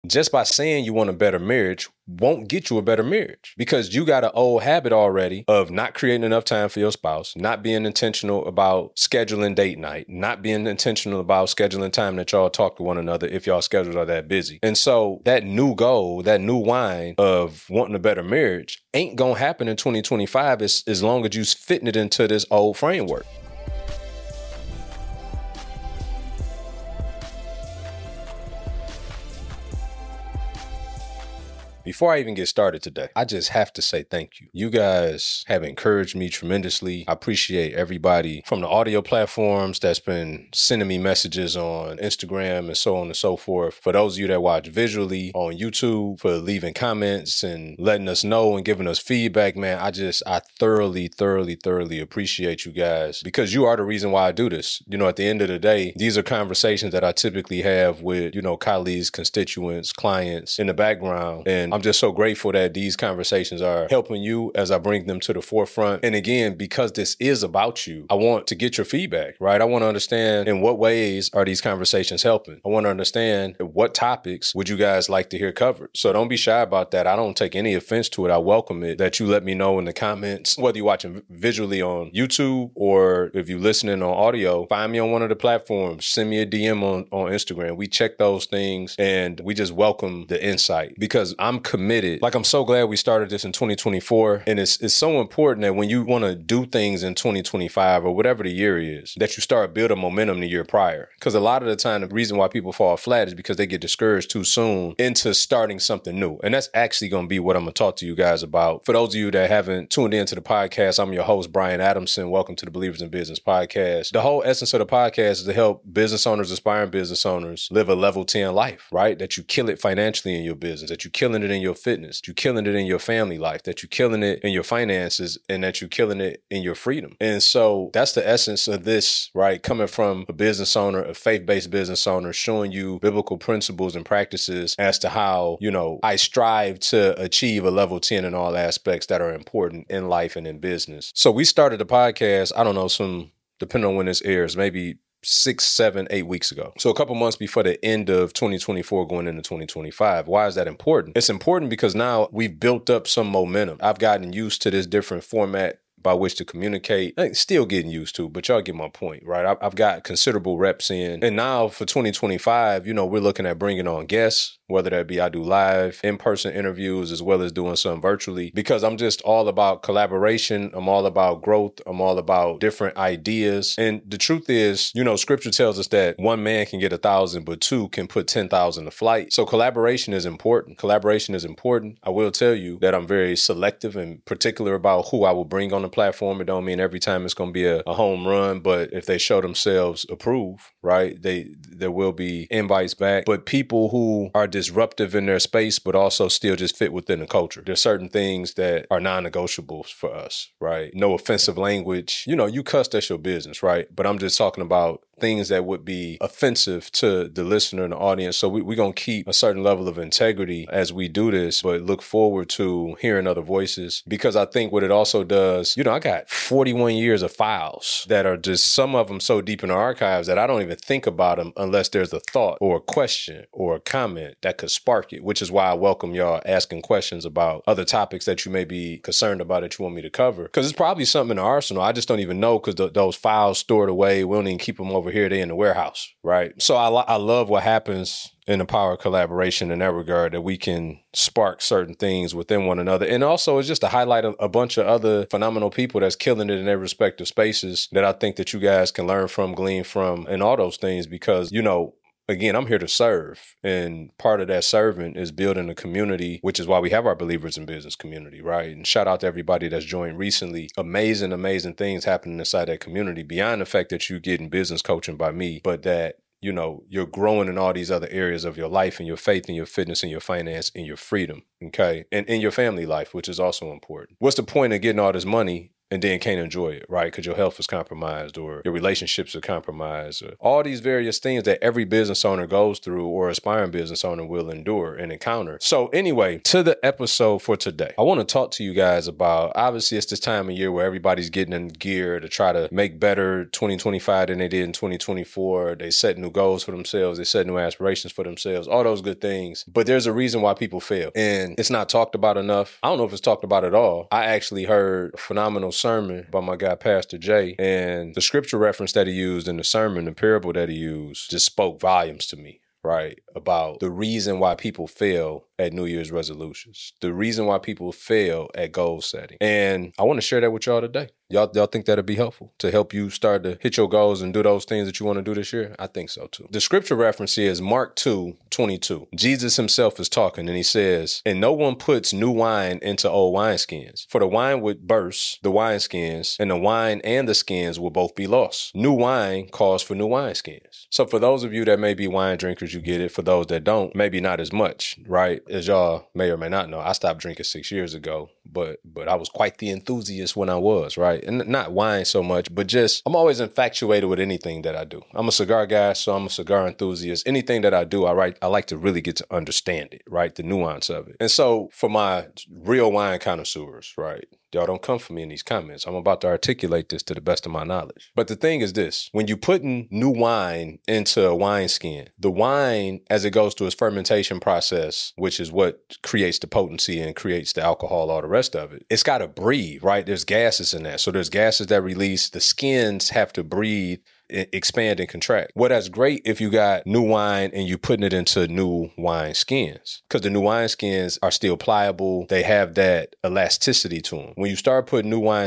just by saying you want a better marriage won't get you a better marriage, because you got an old habit already of not creating enough time for your spouse, not being intentional about scheduling date night, not being intentional about scheduling time that y'all talk to one another if y'all schedules are that busy. And so that new goal, that new wine of wanting a better marriage ain't gonna happen in 2025 as long as you fitting it into this old framework. Before I even get started today, I just have to say thank you. You guys have encouraged me tremendously. I appreciate everybody from the audio platforms that's been sending me messages on Instagram and so on and so forth. For those of you that watch visually on YouTube, for leaving comments and letting us know and giving us feedback, man, I thoroughly appreciate you guys, because you are the reason why I do this. You know, at the end of the day, these are conversations that I typically have with, you know, colleagues, constituents, clients in the background. And I'm just so grateful that these conversations are helping you as I bring them to the forefront. And again, because this is about you, I want to get your feedback, right? I want to understand in what ways are these conversations helping. I want to understand what topics would you guys like to hear covered. So don't be shy about that. I don't take any offense to it. I welcome it that you let me know in the comments, whether you're watching visually on YouTube or if you're listening on audio. Find me on one of the platforms. Send me a DM on Instagram. We check those things and we just welcome the insight, because I'm committed. Like, I'm so glad we started this in 2024. And it's so important that when you want to do things in 2025 or whatever the year is, that you start building momentum the year prior. Because a lot of the time, the reason why people fall flat is because they get discouraged too soon into starting something new. And that's actually going to be what I'm going to talk to you guys about. For those of you that haven't tuned into the podcast, I'm your host, Brian Adamson. Welcome to the Believers in Business podcast. The whole essence of the podcast is to help business owners, aspiring business owners, live a level 10 life, right? That you kill it financially in your business, that you're killing it in your fitness, you're killing it in your family life, that you're killing it in your finances, and that you're killing it in your freedom. And so that's the essence of this, right? Coming from a business owner, a faith-based business owner, showing you biblical principles and practices as to how, you know, I strive to achieve a level 10 in all aspects that are important in life and in business. So we started the podcast, I don't know, depending on when this airs, maybe 6, 7, 8 weeks ago. So a couple months before the end of 2024 going into 2025. Why is that important? It's important because now we've built up some momentum. I've gotten used to this different format by which to communicate. Still getting used to, but y'all get my point, right? I've got considerable reps in. And now for 2025, you know, we're looking at bringing on guests, whether that be I do live, in-person interviews, as well as doing some virtually, because I'm just all about collaboration. I'm all about growth. I'm all about different ideas. And the truth is, you know, scripture tells us that one man can get 1,000, but two can put 10,000 to flight. So collaboration is important. Collaboration is important. I will tell you that I'm very selective and particular about who I will bring on the platform. It don't mean every time it's going to be a home run, but if they show themselves approve, right, there will be invites back. But people who are disruptive in their space, but also still just fit within the culture. There's certain things that are non-negotiables for us, right? No offensive language. You know, you cuss, that's your business, right? But I'm just talking about things that would be offensive to the listener and the audience. So we're going to keep a certain level of integrity as we do this, but look forward to hearing other voices, because I think what it also does, you know, I got 41 years of files that are just, some of them so deep in the archives that I don't even think about them unless there's a thought or a question or a comment that could spark it, which is why I welcome y'all asking questions about other topics that you may be concerned about that you want me to cover. Because it's probably something in the arsenal. I just don't even know, because those files stored away, we don't even keep them over here. They're in the warehouse, right? So I love what happens in the power of collaboration in that regard, that we can spark certain things within one another. And also it's just to highlight a bunch of other phenomenal people that's killing it in their respective spaces that I think that you guys can learn from, glean from, and all those things, because, you know, again, I'm here to serve. And part of that serving is building a community, which is why we have our Believers in Business community, right? And shout out to everybody that's joined recently. Amazing things happening inside that community, beyond the fact that you're getting business coaching by me, but that, you know, you're growing in all these other areas of your life and your faith and your fitness and your finance and your freedom, okay? And in your family life, which is also important. What's the point of getting all this money and then can't enjoy it, right? Because your health is compromised or your relationships are compromised. Or all these various things that every business owner goes through or aspiring business owner will endure and encounter. So anyway, to the episode for today, I want to talk to you guys about, obviously it's this time of year where everybody's getting in gear to try to make better 2025 than they did in 2024. They set new goals for themselves. They set new aspirations for themselves, all those good things. But there's a reason why people fail. And it's not talked about enough. I don't know if it's talked about at all. I actually heard a phenomenal sermon by my guy, Pastor Jay, and the scripture reference that he used in the sermon, the parable that he used, just spoke volumes to me, right? About the reason why people fail at New Year's resolutions, the reason why people fail at goal setting. And I want to share that with y'all today. Y'all think that'd be helpful to help you start to hit your goals and do those things that you want to do this year? I think so too. The scripture reference is Mark 2:22. Jesus himself is talking and he says, "And no one puts new wine into old wineskins, for the wine would burst the wineskins, and the wine and the skins will both be lost. New wine calls for new wineskins." So for those of you that may be wine drinkers, you get it. For those that don't, maybe not as much, right? As y'all may or may not know, I stopped drinking 6 years ago, but I was quite the enthusiast when I was, right? And not wine so much, but just, I'm always infatuated with anything that I do. I'm a cigar guy, so I'm a cigar enthusiast. Anything that I do, I like to really get to understand it, right? The nuance of it. And so for my real wine connoisseurs, right? Y'all don't come for me in these comments. I'm about to articulate this to the best of my knowledge. But the thing is this, when you're putting new wine into a wineskin, the wine, as it goes through its fermentation process, which is what creates the potency and creates the alcohol, all the rest of it, it's got to breathe, right? There's gases in that. So there's gases that release. The skins have to breathe, expand and contract. Well, that's great if you got new wine and you putting it into new wine skins, because the new wine skins are still pliable. They have that elasticity to them. When you start putting new wine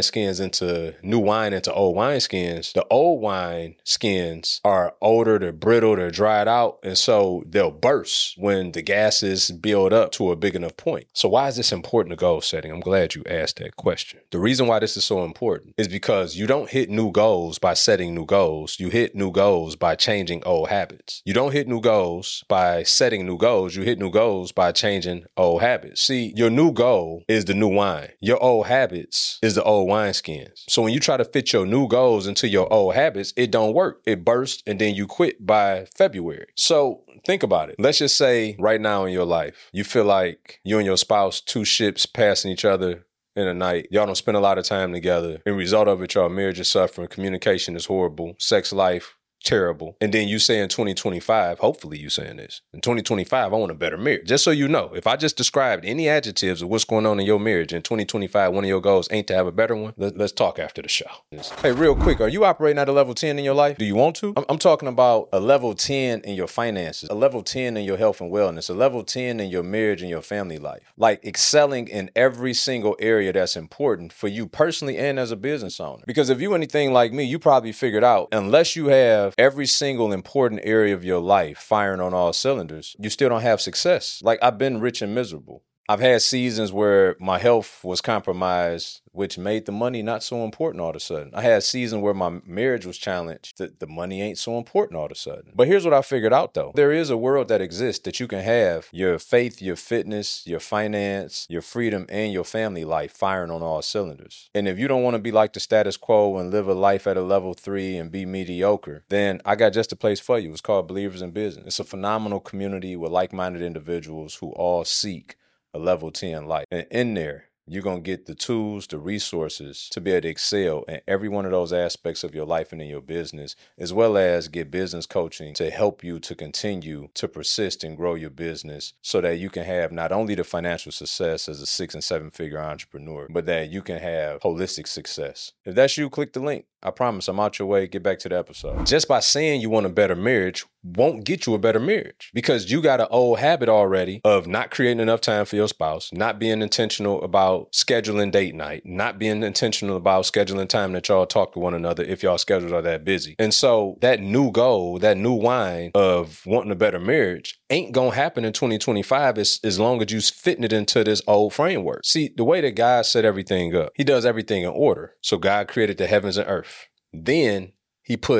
into old wine skins, the old wine skins are older, they're brittle, they're dried out, and so they'll burst when the gases build up to a big enough point. So why is this important to goal setting? I'm glad you asked that question. The reason why this is so important is because you don't hit new goals by setting new goals. You hit new goals by changing old habits. You don't hit new goals by setting new goals. You hit new goals by changing old habits. See, your new goal is the new wine. Your old habits is the old wineskins. So when you try to fit your new goals into your old habits, it don't work. It bursts and then you quit by February. So think about it. Let's just say right now in your life, you feel like you and your spouse, two ships passing each other in a night. Y'all don't spend a lot of time together. In result of it, y'all marriage is suffering. Communication is horrible. Sex life, terrible. And then you say in 2025, hopefully you saying this, in 2025, I want a better marriage. Just so you know, if I just described any adjectives of what's going on in your marriage in 2025, one of your goals ain't to have a better one, let's talk after the show. Hey, real quick, are you operating at a level 10 in your life? Do you want to? I'm talking about a level 10 in your finances, a level 10 in your health and wellness, a level 10 in your marriage and your family life. Like excelling in every single area that's important for you personally and as a business owner. Because if you anything like me, you probably figured out, unless you have every single important area of your life firing on all cylinders, you still don't have success. Like, I've been rich and miserable. I've had seasons where my health was compromised, which made the money not so important all of a sudden. I had seasons where my marriage was challenged. The money ain't so important all of a sudden. But here's what I figured out though. There is a world that exists that you can have your faith, your fitness, your finance, your freedom, and your family life firing on all cylinders. And if you don't want to be like the status quo and live a life at a level 3 and be mediocre, then I got just a place for you. It's called Believers in Business. It's a phenomenal community with like-minded individuals who all seek a level 10 life. And in there, you're going to get the tools, the resources to be able to excel in every one of those aspects of your life and in your business, as well as get business coaching to help you to continue to persist and grow your business so that you can have not only the financial success as a 6 and 7 figure entrepreneur, but that you can have holistic success. If that's you, click the link. I promise I'm out your way. Get back to the episode. Just by saying you want a better marriage won't get you a better marriage, because you got an old habit already of not creating enough time for your spouse, not being intentional about scheduling date night, not being intentional about scheduling time that y'all talk to one another if y'all schedules are that busy. And so that new goal, that new wine of wanting a better marriage ain't gonna happen in 2025 as long as you fitting it into this old framework. See, the way that God set everything up, he does everything in order. So God created the heavens and earth. Then he put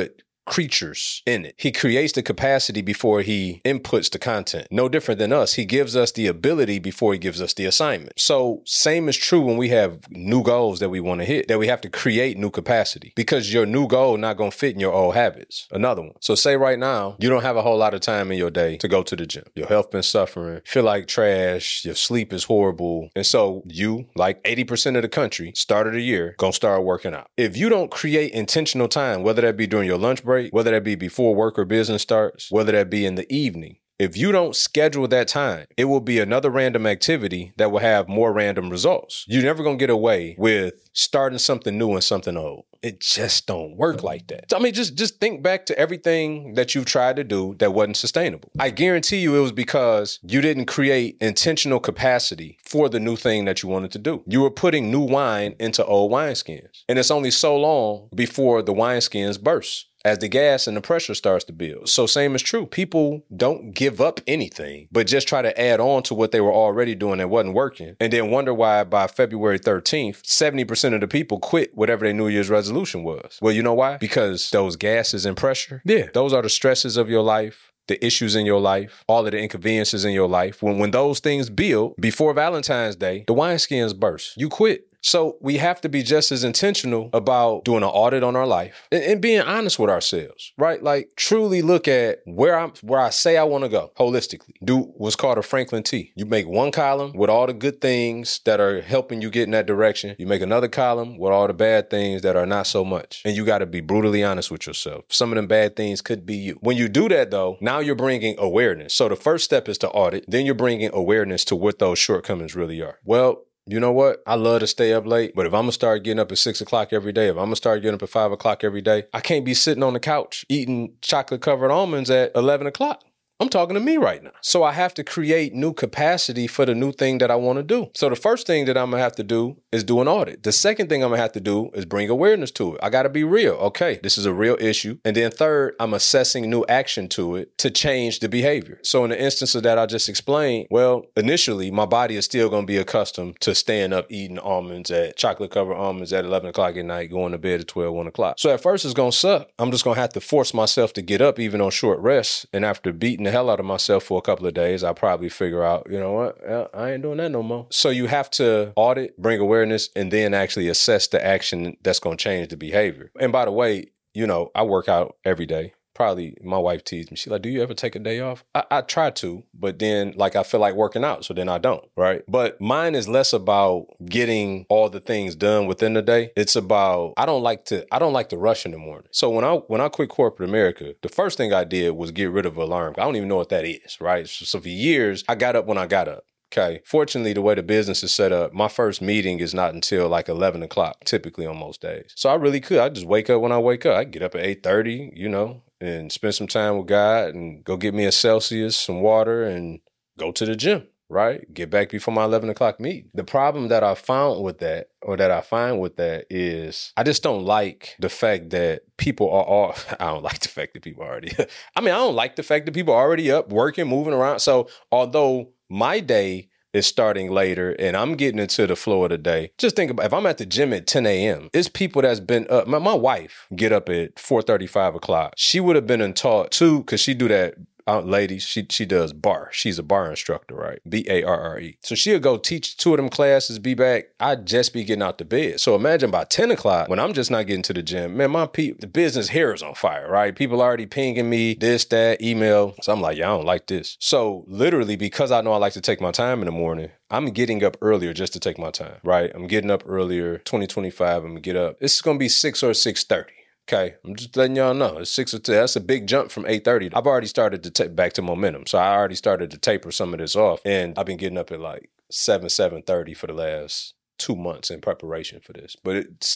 creatures in it. He creates the capacity before he inputs the content. No different than us. He gives us the ability before he gives us the assignment. So same is true when we have new goals that we want to hit, that we have to create new capacity because your new goal not going to fit in your old habits. Another one. So say right now, you don't have a whole lot of time in your day to go to the gym. Your health been suffering, feel like trash, your sleep is horrible. And so you, like 80% of the country, start of the year, gonna start working out. If you don't create intentional time, whether that be during your lunch break, whether that be before work or business starts, whether that be in the evening, if you don't schedule that time, it will be another random activity that will have more random results. You're never going to get away with starting something new and something old. It just don't work like that. So, I mean, just think back to everything that you've tried to do that wasn't sustainable. I guarantee you it was because you didn't create intentional capacity for the new thing that you wanted to do. You were putting new wine into old wineskins. And it's only so long before the wineskins burst, as the gas and the pressure starts to build. So same is true. People don't give up anything, but just try to add on to what they were already doing that wasn't working. And then wonder why by February 13th, 70% of the people quit whatever their New Year's resolution was. Well, you know why? Because those gases and pressure, those are the stresses of your life, the issues in your life, all of the inconveniences in your life. When those things build, before Valentine's Day, the wineskins burst. You quit. So we have to be just as intentional about doing an audit on our life and being honest with ourselves, right? Like truly look at where I say I want to go holistically. Do what's called a Franklin T. You make one column with all the good things that are helping you get in that direction. You make another column with all the bad things that are not so much. And you got to be brutally honest with yourself. Some of them bad things could be you. When you do that though, now you're bringing awareness. So the first step is to audit. Then you're bringing awareness to what those shortcomings really are. Well, you know what? I love to stay up late, but if I'm going to start getting up at 6 o'clock every day, if I'm going to start getting up at 5 o'clock every day, I can't be sitting on the couch eating chocolate covered almonds at 11 o'clock. I'm talking to me right now. So I have to create new capacity for the new thing that I want to do. So the first thing that I'm going to have to do is do an audit. The second thing I'm going to have to do is bring awareness to it. I got to be real. Okay, this is a real issue. And then third, I'm assessing new action to it to change the behavior. So in the instance of that I just explained, well, initially my body is still going to be accustomed to staying up eating chocolate covered almonds at 11 o'clock at night, going to bed at 12, 1 o'clock. So at first it's going to suck. I'm just going to have to force myself to get up even on short rest. And after beating the hell out of myself for a couple of days, I'll probably figure out, you know what, I ain't doing that no more. So you have to audit, bring awareness, and then actually assess the action that's going to change the behavior. And by the way, you know, I work out every day. Probably my wife teased me. She's like, do you ever take a day off? I try to, but then like I feel like working out, so then I don't, right? But mine is less about getting all the things done within the day. It's about, I don't like to rush in the morning. So when I quit corporate America, the first thing I did was get rid of alarm. I don't even know what that is, right? So for years, I got up when I got up. Okay. Fortunately, the way the business is set up, my first meeting is not until like 11 o'clock, typically on most days. So I really could. I just wake up when I wake up. I get up at 8:30, you know, and spend some time with God and go get me a Celsius, some water, and go to the gym, right? Get back before my 11 o'clock meeting. The problem that I found with that, or that I find with that, is I just don't like the fact that people are all, I don't like the fact that people are already, I don't like the fact that people are already up, working, moving around. So although my day is starting later and I'm getting into the flow of the day, just think about if I'm at the gym at 10 a.m., it's people that's been up. My wife get up at 4:30, 5 o'clock. She would have been taught too, because she do that. Ladies, she does bar. She's a bar instructor, right? BARRE. So she'll go teach 2 of them classes, be back. I'd just be getting out the bed. So imagine by 10 o'clock when I'm just not getting to the gym, man, the business here is on fire, right? People already pinging me, this, that, email. So I'm like, yeah, I don't like this. So literally, because I know I like to take my time in the morning, I'm getting up earlier just to take my time, right? I'm getting up earlier. 2025, I'm gonna get up. It's gonna be 6 or 6:30. Okay, I'm just letting y'all know. It's 6 or 2. That's a big jump from 8:30. I've already started to take back to momentum. So I already started to taper some of this off. And I've been getting up at like 7:30 for the last 2 months in preparation for this. But it's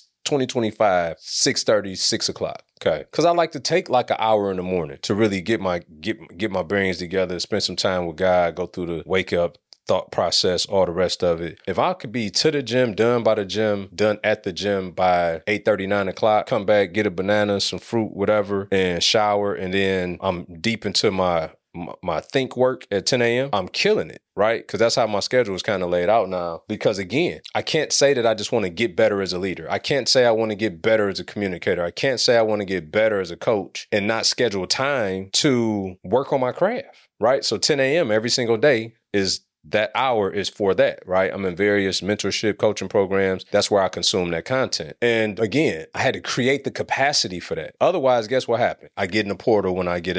2025, 6:30, 6 o'clock. Okay. Because I like to take like an hour in the morning to really get my brains together, spend some time with God, go through the wake up, thought process, all the rest of it. If I could be to the gym, done at the gym by 8:30, 9 o'clock, come back, get a banana, some fruit, whatever, and shower, and then I'm deep into my my think work at 10 a.m., I'm killing it, right? Because that's how my schedule is kind of laid out now. Because again, I can't say that I just want to get better as a leader. I can't say I want to get better as a communicator. I can't say I want to get better as a coach and not schedule time to work on my craft, right? So 10 a.m. every single day is that hour is for that, right? I'm in various mentorship coaching programs. That's where I consume that content. And again, I had to create the capacity for that. Otherwise, guess what happened? I get in the portal when I get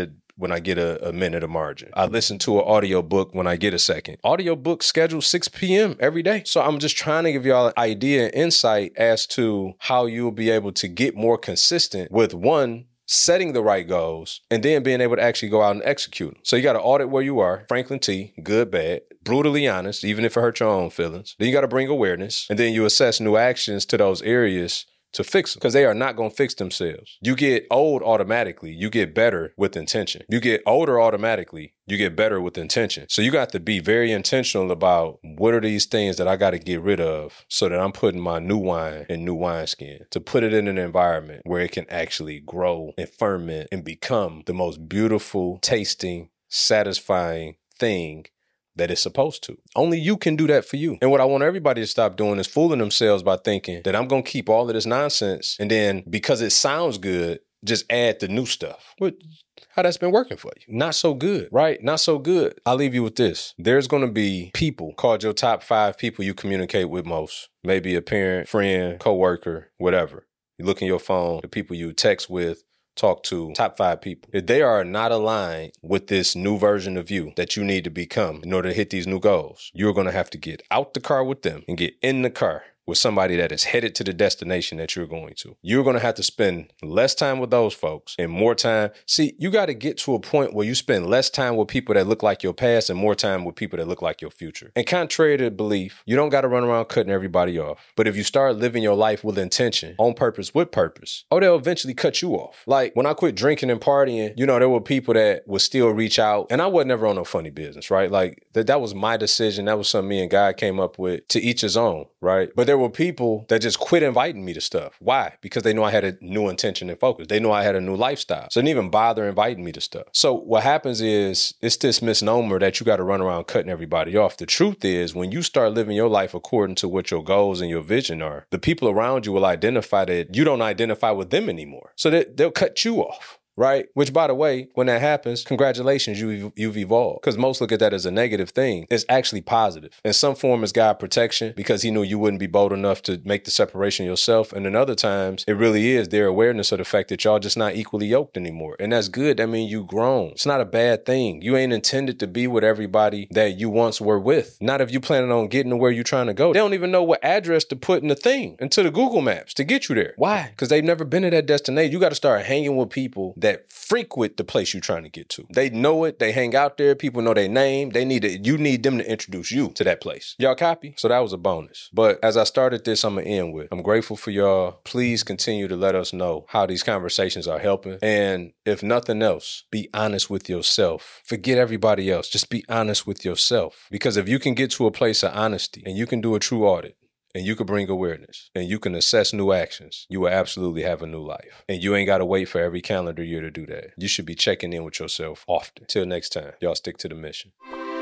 a minute of margin. I listen to an audio book when I get a second. Audio book scheduled 6 p.m. every day. So I'm just trying to give y'all an idea and insight as to how you'll be able to get more consistent with one, setting the right goals, and then being able to actually go out and execute them. So you got to audit where you are, Franklin T, good, bad, brutally honest, even if it hurt your own feelings. Then you got to bring awareness, and then you assess new actions to those areas to fix them, because they are not going to fix themselves. You get old automatically. You get better with intention. You get older automatically. You get better with intention. So you got to be very intentional about what are these things that I got to get rid of so that I'm putting my new wine in new wineskin, to put it in an environment where it can actually grow and ferment and become the most beautiful, tasting, satisfying thing that it's supposed to. Only you can do that for you. And what I want everybody to stop doing is fooling themselves by thinking that I'm going to keep all of this nonsense and then because it sounds good, just add the new stuff. But how that's been working for you? Not so good, right? Not so good. I'll leave you with this. There's going to be people called your top 5 people you communicate with most. Maybe a parent, friend, coworker, whatever. You look in your phone, the people you text with, talk to, top 5 people. If they are not aligned with this new version of you that you need to become in order to hit these new goals, you're going to have to get out the car with them and get in the car with somebody that is headed to the destination that you're going to. You're going to have to spend less time with those folks and more time. See, you got to get to a point where you spend less time with people that look like your past and more time with people that look like your future. And contrary to belief, you don't got to run around cutting everybody off. But if you start living your life with intention, on purpose, with purpose, they'll eventually cut you off. Like when I quit drinking and partying, there were people that would still reach out, and I wasn't never on no funny business, right? Like that was my decision. That was something me and God came up with, to each his own, right? But there were people that just quit inviting me to stuff. Why? Because they know I had a new intention and focus. They know I had a new lifestyle. So they didn't even bother inviting me to stuff. So what happens is it's this misnomer that you got to run around cutting everybody off. The truth is when you start living your life according to what your goals and your vision are, the people around you will identify that you don't identify with them anymore. So they'll cut you off. Right? Which, by the way, when that happens, congratulations, you've evolved. Because most look at that as a negative thing. It's actually positive. In some form, it's God protection because he knew you wouldn't be bold enough to make the separation yourself. And in other times, it really is their awareness of the fact that y'all just not equally yoked anymore. And that's good. That means you grown. It's not a bad thing. You ain't intended to be with everybody that you once were with. Not if you planning on getting to where you're trying to go. They don't even know what address to put in the thing into the Google Maps to get you there. Why? Because they've never been to that destination. You got to start hanging with people that frequent the place you're trying to get to. They know it. They hang out there. People know their name. You need them to introduce you to that place. Y'all copy? So that was a bonus. But as I started this, I'm going to end with, I'm grateful for y'all. Please continue to let us know how these conversations are helping. And if nothing else, be honest with yourself. Forget everybody else. Just be honest with yourself. Because if you can get to a place of honesty and you can do a true audit, and you can bring awareness, and you can assess new actions, you will absolutely have a new life. And you ain't got to wait for every calendar year to do that. You should be checking in with yourself often. Till next time, y'all stick to the mission.